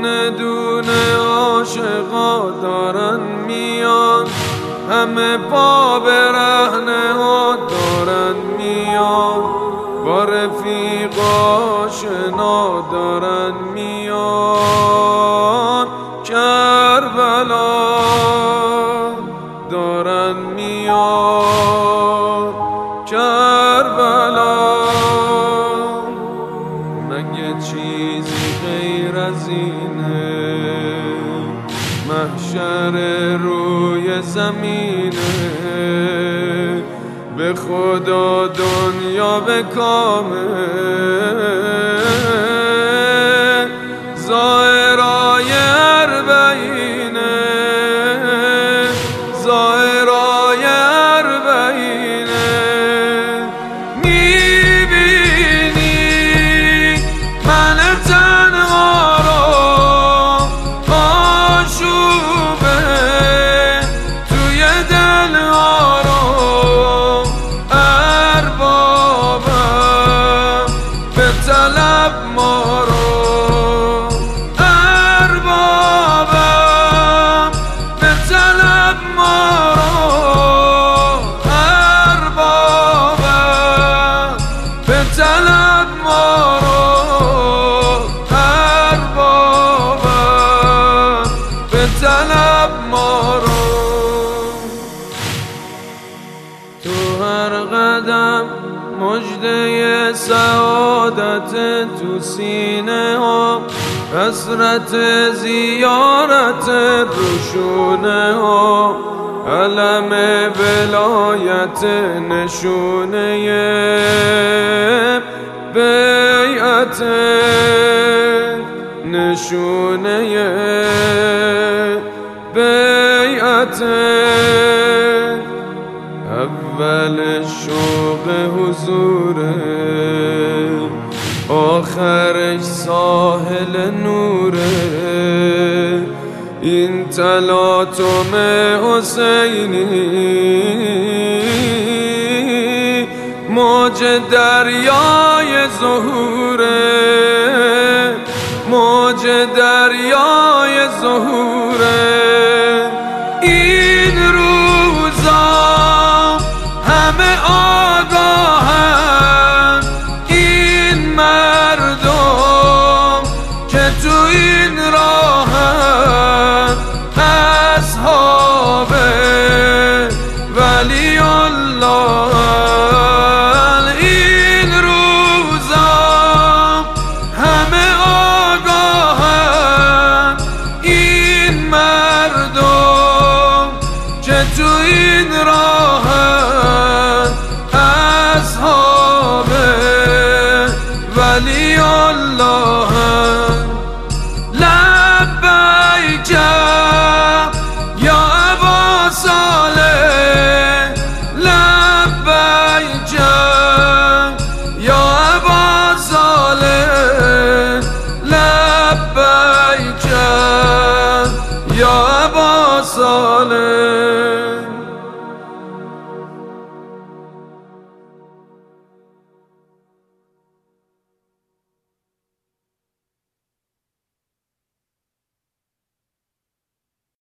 دونه دونه عاشقا دارن میان، همه پا برهنه ها دارن میان، با رفیق آشنا دارن میان، کربلا دارن میان، کربلا. مگه چیزی غیر از اینه؟ محشر روی زمینه، به خدا دنیا به کامه، ظاهرای اربعینه، ظاهرای اربعینه. میبینی من تنها رو آشوبه توی دلها رو، اربابم به طلب ما رو، اربابم به طلب ما رو، اربابم به طلب ما رو، اربابم به طلب ما رو. تو هر قدم مژده سعادت تو سینه ها، حسرت زیارت روشونه ها، علم ولایت نشونه بیعت، نشونه بیعت. اول شوق حضوره، آخرش ساحل نوره، این تلاطم حسینی موج دریای ظهوره، موج دریای ظهوره.